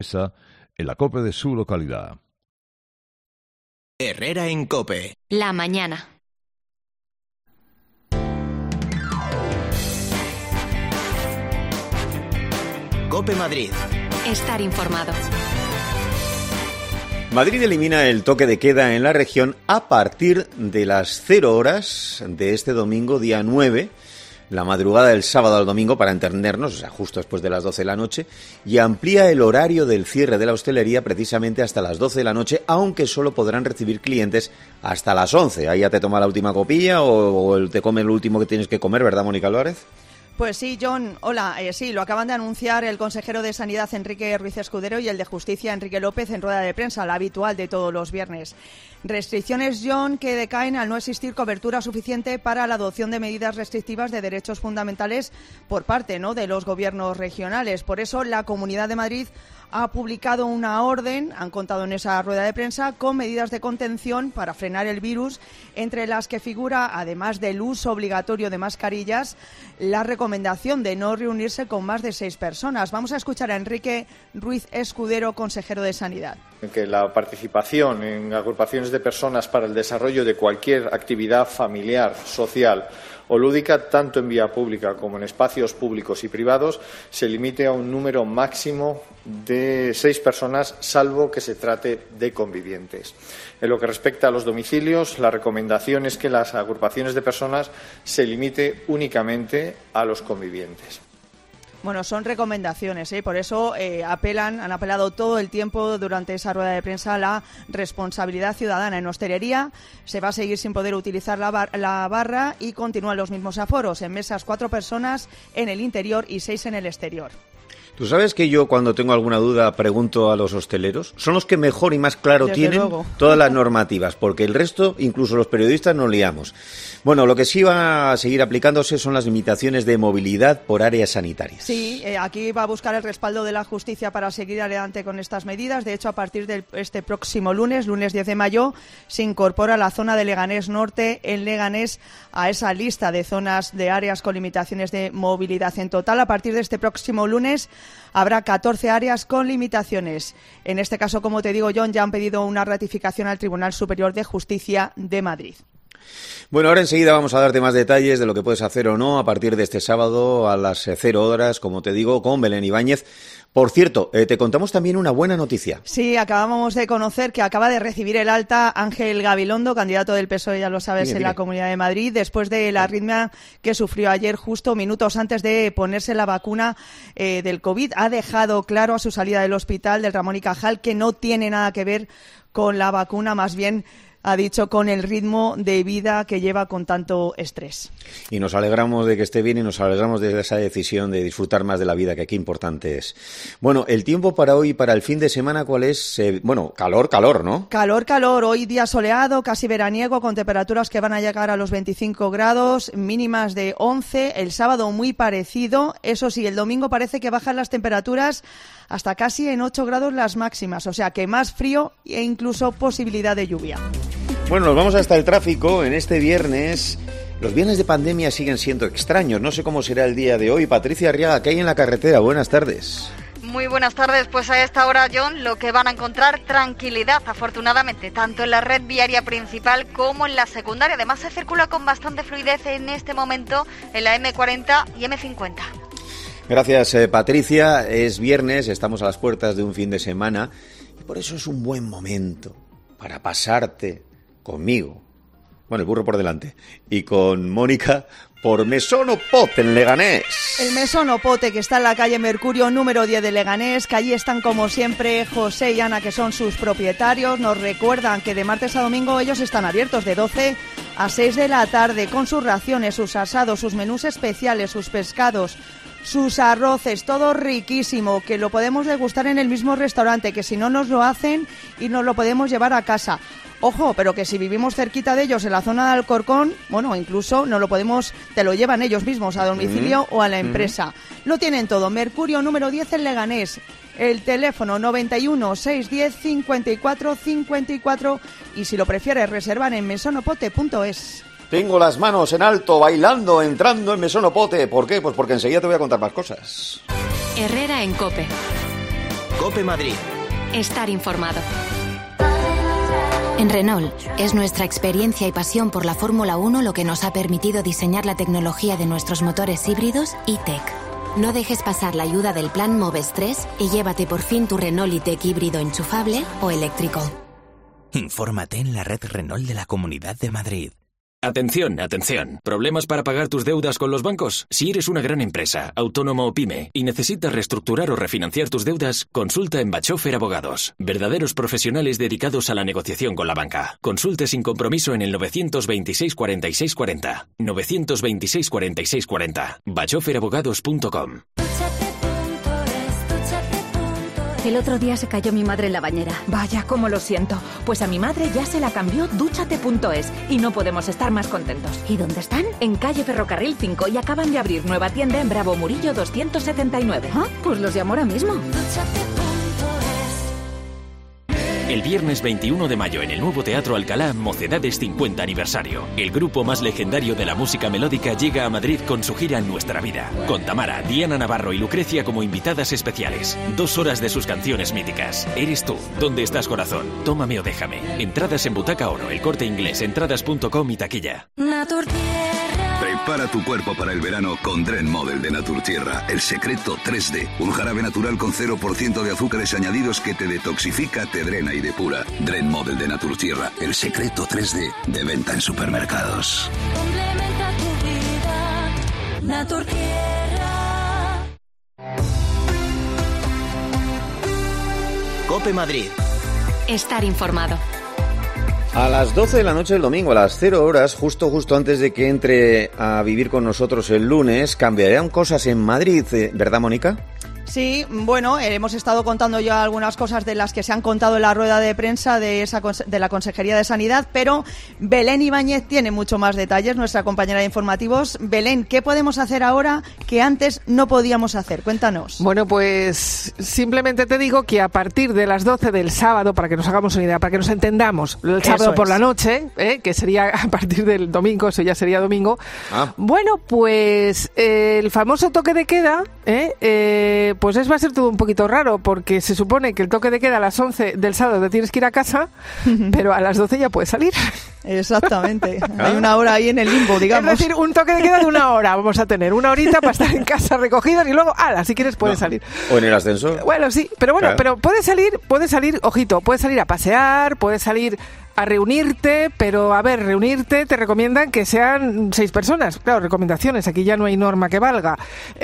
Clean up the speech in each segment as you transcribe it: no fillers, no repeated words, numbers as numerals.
en la COPE de su localidad. Herrera en COPE. La mañana. COPE Madrid. Estar informado. Madrid elimina el toque de queda en la región a partir de las 0 horas de este domingo, día 9, la madrugada del sábado al domingo, para entendernos, o sea, justo después de las 12 de la noche, y amplía el horario del cierre de la hostelería precisamente hasta las 12 de la noche, aunque solo podrán recibir clientes hasta las 11. Ahí ya te toma la última copilla o te come el último que tienes que comer, ¿verdad, Mónica Álvarez? Pues sí, John, hola. Sí, lo acaban de anunciar el consejero de Sanidad, Enrique Ruiz Escudero, y el de Justicia, Enrique López, en rueda de prensa, la habitual de todos los viernes. Restricciones, John, que decaen al no existir cobertura suficiente para la adopción de medidas restrictivas de derechos fundamentales por parte, ¿no?, de los gobiernos regionales. Por eso, la Comunidad de Madrid ha publicado una orden, han contado en esa rueda de prensa, con medidas de contención para frenar el virus, entre las que figura, además del uso obligatorio de mascarillas, la recomendación de no reunirse con más de 6 personas. Vamos a escuchar a Enrique Ruiz Escudero, consejero de Sanidad. Que la participación en agrupaciones de personas para el desarrollo de cualquier actividad familiar, social o lúdica, tanto en vía pública como en espacios públicos y privados, se limite a un número máximo de 6 personas, salvo que se trate de convivientes. En lo que respecta a los domicilios, la recomendación es que las agrupaciones de personas se limite únicamente a los convivientes. Bueno, son recomendaciones, por eso han apelado todo el tiempo durante esa rueda de prensa a la responsabilidad ciudadana. En hostelería se va a seguir sin poder utilizar la barra y continúan los mismos aforos. En mesas 4 personas en el interior y 6 en el exterior. ¿Tú sabes que yo, cuando tengo alguna duda, pregunto a los hosteleros? Son los que mejor y más claro Desde tienen luego todas las normativas, porque el resto, incluso los periodistas, nos liamos. Bueno, lo que sí va a seguir aplicándose son las limitaciones de movilidad por áreas sanitarias. Sí, aquí va a buscar el respaldo de la justicia para seguir adelante con estas medidas. De hecho, a partir de este próximo lunes 10 de mayo, se incorpora la zona de Leganés Norte en Leganés a esa lista de zonas de áreas con limitaciones de movilidad. En total, a partir de este próximo lunes, habrá 14 áreas con limitaciones. En este caso, como te digo, John, ya han pedido una ratificación al Tribunal Superior de Justicia de Madrid. Bueno, ahora enseguida vamos a darte más detalles de lo que puedes hacer o no a partir de este sábado a las 0 horas, como te digo, con Belén Ibáñez. Por cierto, te contamos también una buena noticia. Sí, acabamos de conocer que acaba de recibir el alta Ángel Gabilondo, candidato del PSOE, ya lo sabes, en la Comunidad de Madrid, después de la arritmia que sufrió ayer, justo minutos antes de ponerse la vacuna del COVID. Ha dejado claro a su salida del hospital del Ramón y Cajal que no tiene nada que ver con la vacuna, más bien ha dicho con el ritmo de vida que lleva con tanto estrés. Y nos alegramos de que esté bien y nos alegramos de esa decisión de disfrutar más de la vida, que qué importante es. Bueno, el tiempo para hoy y para el fin de semana, ¿cuál es? Calor, ¿no? Calor. Hoy día soleado, casi veraniego, con temperaturas que van a llegar a los 25 grados, mínimas de 11. El sábado muy parecido. Eso sí, el domingo parece que bajan las temperaturas hasta casi en 8 grados las máximas. O sea que más frío e incluso posibilidad de lluvia. Bueno, nos vamos hasta el tráfico en este viernes. Los viernes de pandemia siguen siendo extraños. No sé cómo será el día de hoy. Patricia Arriaga, ¿qué hay en la carretera? Buenas tardes. Muy buenas tardes. Pues a esta hora, John, lo que van a encontrar tranquilidad, afortunadamente, tanto en la red viaria principal como en la secundaria. Además, se circula con bastante fluidez en este momento en la M40 y M50. Gracias, Patricia. Es viernes, estamos a las puertas de un fin de semana y por eso es un buen momento para pasarte conmigo, bueno, el burro por delante, y con Mónica por Mesón o Pote en Leganés. El Mesón o Pote, que está en la calle Mercurio número 10 de Leganés, que allí están como siempre José y Ana, que son sus propietarios. Nos recuerdan que de martes a domingo ellos están abiertos de 12 a 6 de la tarde con sus raciones, sus asados, sus menús especiales, sus pescados, sus arroces, todo riquísimo, que lo podemos degustar en el mismo restaurante, que si no nos lo hacen y nos lo podemos llevar a casa. Ojo, pero que si vivimos cerquita de ellos en la zona de Alcorcón, bueno, incluso te lo llevan ellos mismos a domicilio o a la empresa. Lo tienen todo. Mercurio número 10 en Leganés. El teléfono 91 610 54 54 y si lo prefieres reservar en mesonopote.es. Tengo las manos en alto, bailando, entrando en Mesón o Pote. ¿Por qué? Pues porque enseguida te voy a contar más cosas. Herrera en COPE. COPE Madrid. Estar informado. En Renault, es nuestra experiencia y pasión por la Fórmula 1 lo que nos ha permitido diseñar la tecnología de nuestros motores híbridos e-Tech. No dejes pasar la ayuda del plan Moves 3 y llévate por fin tu Renault e-Tech híbrido enchufable o eléctrico. Infórmate en la red Renault de la Comunidad de Madrid. Atención, atención. ¿Problemas para pagar tus deudas con los bancos? Si eres una gran empresa, autónomo o pyme y necesitas reestructurar o refinanciar tus deudas, consulta en Bachofer Abogados. Verdaderos profesionales dedicados a la negociación con la banca. Consulte sin compromiso en el 926 46 40. 926 46 40. bachoferabogados.com. El otro día se cayó mi madre en la bañera. Vaya, cómo lo siento. Pues a mi madre ya se la cambió Dúchate.es y no podemos estar más contentos. ¿Y dónde están? En calle Ferrocarril 5 y acaban de abrir nueva tienda en Bravo Murillo 279. Ah, pues los llamo ahora mismo. El viernes 21 de mayo en el nuevo Teatro Alcalá, Mocedades 50 aniversario. El grupo más legendario de la música melódica llega a Madrid con su gira Nuestra Vida. Con Tamara, Diana Navarro y Lucrecia como invitadas especiales. 2 horas de sus canciones míticas. Eres tú, ¿dónde estás corazón? Tómame o déjame. Entradas en Butaca Oro, El Corte Inglés, entradas.com y taquilla. Prepara tu cuerpo para el verano con Dren Model de Naturtierra. El secreto 3D. Un jarabe natural con 0% de azúcares añadidos que te detoxifica, te drena y depura. Dren Model de Naturtierra. El secreto 3D de venta en supermercados. Complementa tu vida. Naturtierra. COPE Madrid. Estar informado. A las 12 de la noche del domingo, a las 0 horas, justo antes de que entre a vivir con nosotros el lunes, cambiarán cosas en Madrid, ¿verdad, Mónica? Sí, bueno, hemos estado contando ya algunas cosas de las que se han contado en la rueda de prensa de la Consejería de Sanidad, pero Belén Ibáñez tiene mucho más detalles, nuestra compañera de informativos. Belén, ¿qué podemos hacer ahora que antes no podíamos hacer? Cuéntanos. Bueno, pues simplemente te digo que a partir de las 12 del sábado, para que nos hagamos una idea, para que nos entendamos, el sábado por la noche, que sería a partir del domingo, eso ya sería domingo, bueno, pues el famoso toque de queda, pues va a ser todo un poquito raro, porque se supone que el toque de queda a las 11 del sábado te tienes que ir a casa, pero a las 12 ya puedes salir. Exactamente. Hay una hora ahí en el limbo, digamos. Es decir, un toque de queda de 1 hora. Vamos a tener 1 horita para estar en casa recogidos y luego, ¡hala! Si quieres puedes salir. O en el ascensor. Bueno, sí, pero bueno, pero puedes salir, ojito, puedes salir a pasear, puedes salir a reunirte, pero a ver, reunirte te recomiendan que sean 6 personas. Claro, recomendaciones, aquí ya no hay norma que valga.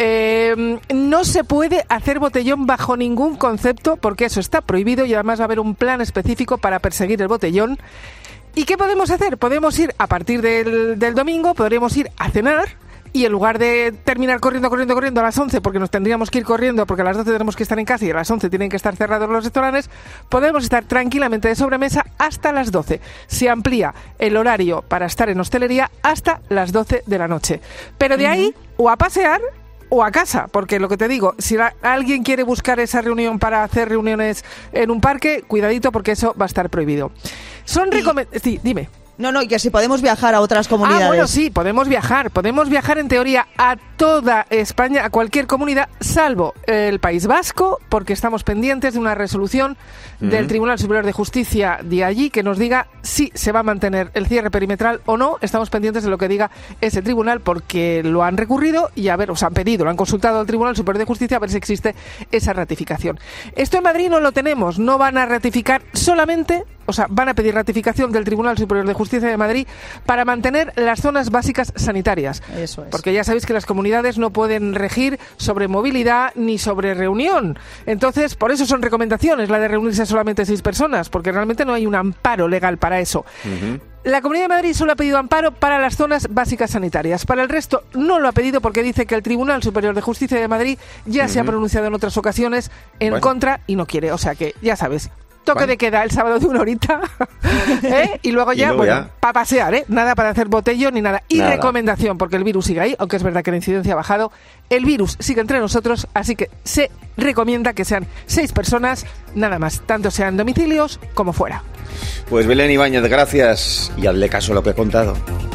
No se puede hacer botellón bajo ningún concepto, porque eso está prohibido y además va a haber un plan específico para perseguir el botellón. ¿Y qué podemos hacer? Podemos ir, a partir del domingo, podremos ir a cenar. Y en lugar de terminar corriendo a las 11, porque nos tendríamos que ir corriendo, porque a las 12 tenemos que estar en casa y a las 11 tienen que estar cerrados los restaurantes, podemos estar tranquilamente de sobremesa hasta las 12. Se amplía el horario para estar en hostelería hasta las 12 de la noche. Pero de ahí, o a pasear o a casa, porque lo que te digo, si alguien quiere buscar esa reunión para hacer reuniones en un parque, cuidadito, porque eso va a estar prohibido. Sí, dime. No, y que si podemos viajar a otras comunidades. Bueno, sí, podemos viajar en teoría a toda España, a cualquier comunidad, salvo el País Vasco, porque estamos pendientes de una resolución del Tribunal Superior de Justicia de allí que nos diga si se va a mantener el cierre perimetral o no. Estamos pendientes de lo que diga ese tribunal, porque lo han recurrido y lo han consultado al Tribunal Superior de Justicia a ver si existe esa ratificación. Esto en Madrid no lo tenemos, no van a ratificar solamente, van a pedir ratificación del Tribunal Superior de Justicia de Madrid para mantener las zonas básicas sanitarias. Eso es. Porque ya sabéis que las comunidades no pueden regir sobre movilidad ni sobre reunión. Entonces, por eso son recomendaciones la de reunirse solamente 6 personas, porque realmente no hay un amparo legal para eso. La Comunidad de Madrid solo ha pedido amparo para las zonas básicas sanitarias. Para el resto no lo ha pedido, porque dice que el Tribunal Superior de Justicia de Madrid ya se ha pronunciado en otras ocasiones en contra y no quiere. O sea que, ya sabes, toque de queda el sábado de 1 horita y luego ya, para pasear, nada para hacer botellón ni nada. Y recomendación, porque el virus sigue ahí, aunque es verdad que la incidencia ha bajado, el virus sigue entre nosotros, así que se recomienda que sean 6 personas, nada más, tanto sean domicilios como fuera. Pues Belén Ibáñez, gracias, y hazle caso a lo que he contado.